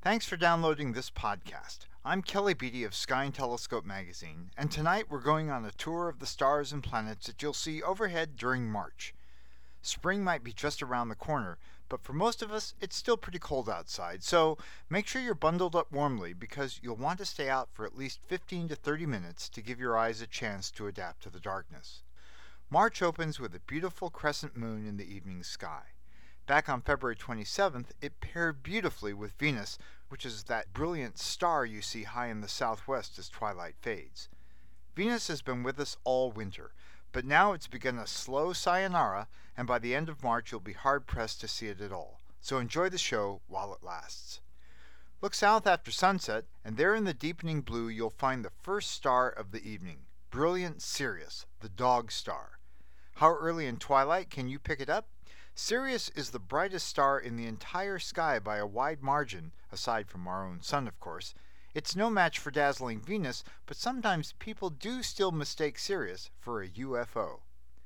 Thanks for downloading this podcast. I'm Kelly Beatty of Sky and Telescope magazine, and tonight we're going on a tour of the stars and planets that you'll see overhead during March. Spring might be just around the corner, but for most of us, it's still pretty cold outside, so make sure you're bundled up warmly because you'll want to stay out for at least 15 to 30 minutes to give your eyes a chance to adapt to the darkness. March opens with a beautiful crescent moon in the evening sky. Back on February 27th, it paired beautifully with Venus, which is that brilliant star you see high in the southwest as twilight fades. Venus has been with us all winter, but now it's begun a slow sayonara, and by the end of March you'll be hard-pressed to see it at all. So enjoy the show while it lasts. Look south after sunset, and there in the deepening blue you'll find the first star of the evening, brilliant Sirius, the dog star. How early in twilight can you pick it up? Sirius is the brightest star in the entire sky by a wide margin, aside from our own sun, of course. It's no match for dazzling Venus, but sometimes people do still mistake Sirius for a UFO.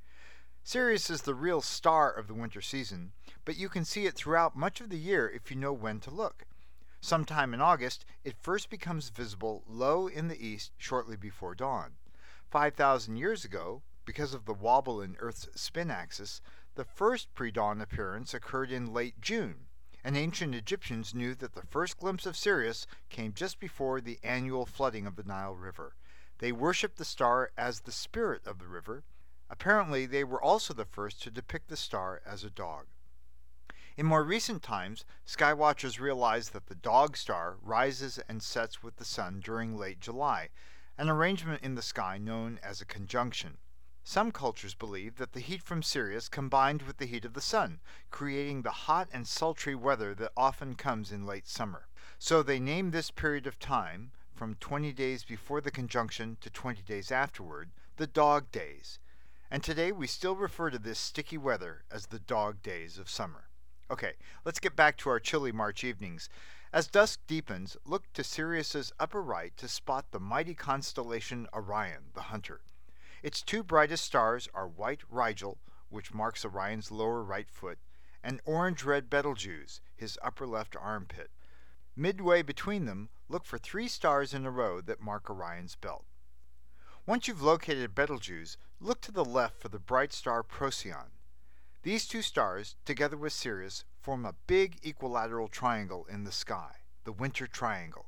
Sirius is the real star of the winter season, but you can see it throughout much of the year if you know when to look. Sometime in August, it first becomes visible low in the east shortly before dawn. 5,000 years ago, because of the wobble in Earth's spin axis, the first pre-dawn appearance occurred in late June, and ancient Egyptians knew that the first glimpse of Sirius came just before the annual flooding of the Nile River. They worshipped the star as the spirit of the river. Apparently, they were also the first to depict the star as a dog. In more recent times, skywatchers realized that the dog star rises and sets with the sun during late July, an arrangement in the sky known as a conjunction. Some cultures believe that the heat from Sirius combined with the heat of the sun, creating the hot and sultry weather that often comes in late summer. So they named this period of time, from 20 days before the conjunction to 20 days afterward, the dog days. And today we still refer to this sticky weather as the dog days of summer. Okay, let's get back to our chilly March evenings. As dusk deepens, look to Sirius's upper right to spot the mighty constellation Orion, the hunter. Its two brightest stars are white Rigel, which marks Orion's lower right foot, and orange-red Betelgeuse, his upper left armpit. Midway between them, look for three stars in a row that mark Orion's belt. Once you've located Betelgeuse, look to the left for the bright star Procyon. These two stars, together with Sirius, form a big equilateral triangle in the sky, the Winter Triangle.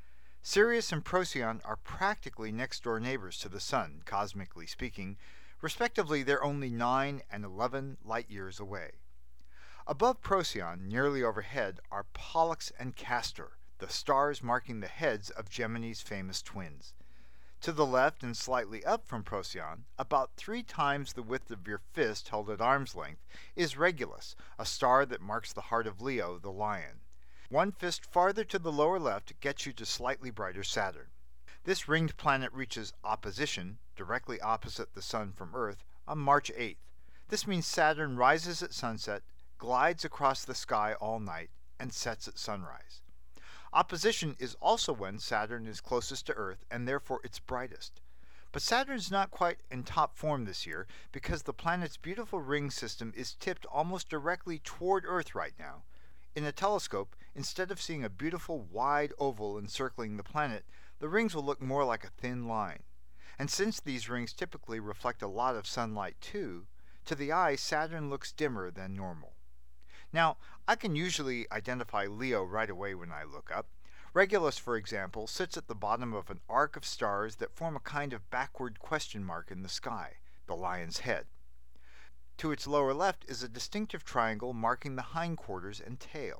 Sirius and Procyon are practically next-door neighbors to the Sun, cosmically speaking. Respectively, they're only 9 and 11 light-years away. Above Procyon, nearly overhead, are Pollux and Castor, the stars marking the heads of Gemini's famous twins. To the left and slightly up from Procyon, about 3 times the width of your fist held at arm's length, is Regulus, a star that marks the heart of Leo, the lion. 1 fist farther to the lower left gets you to slightly brighter Saturn. This ringed planet reaches opposition, directly opposite the Sun from Earth, on March 8th. This means Saturn rises at sunset, glides across the sky all night, and sets at sunrise. Opposition is also when Saturn is closest to Earth and therefore its brightest. But Saturn's not quite in top form this year because the planet's beautiful ring system is tipped almost directly toward Earth right now. In a telescope, instead of seeing a beautiful wide oval encircling the planet, the rings will look more like a thin line. And since these rings typically reflect a lot of sunlight too, to the eye Saturn looks dimmer than normal. Now, I can usually identify Leo right away when I look up. Regulus, for example, sits at the bottom of an arc of stars that form a kind of backward question mark in the sky, the lion's head. To its lower left is a distinctive triangle marking the hindquarters and tail.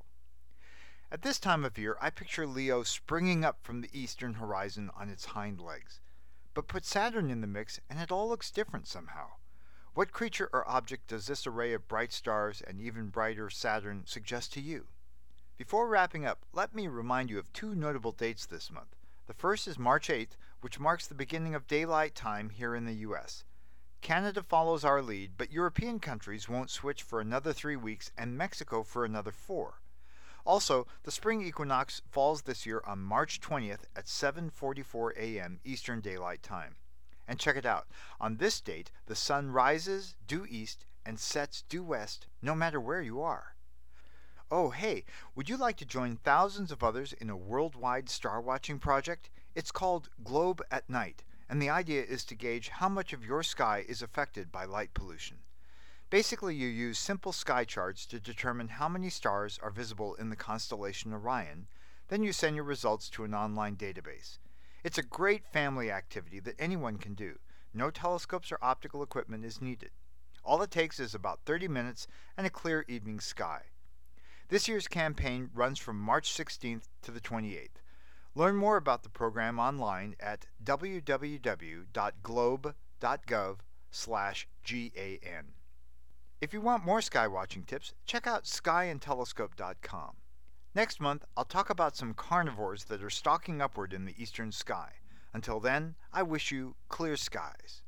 At this time of year, I picture Leo springing up from the eastern horizon on its hind legs. But put Saturn in the mix and it all looks different somehow. What creature or object does this array of bright stars and even brighter Saturn suggest to you? Before wrapping up, let me remind you of 2 notable dates this month. The first is March 8th, which marks the beginning of daylight time here in the U.S. Canada follows our lead, but European countries won't switch for another 3 weeks and Mexico for another 4. Also, the spring equinox falls this year on March 20th at 7:44 a.m. Eastern Daylight Time. And check it out. On this date, the sun rises due east and sets due west no matter where you are. Oh, hey, would you like to join thousands of others in a worldwide star watching project? It's called Globe at Night, and the idea is to gauge how much of your sky is affected by light pollution. Basically, you use simple sky charts to determine how many stars are visible in the constellation Orion, then you send your results to an online database. It's a great family activity that anyone can do. No telescopes or optical equipment is needed. All it takes is about 30 minutes and a clear evening sky. This year's campaign runs from March 16th to the 28th. Learn more about the program online at www.globe.gov/GAN. If you want more sky watching tips, check out skyandtelescope.com. Next month, I'll talk about some carnivores that are stalking upward in the eastern sky. Until then, I wish you clear skies.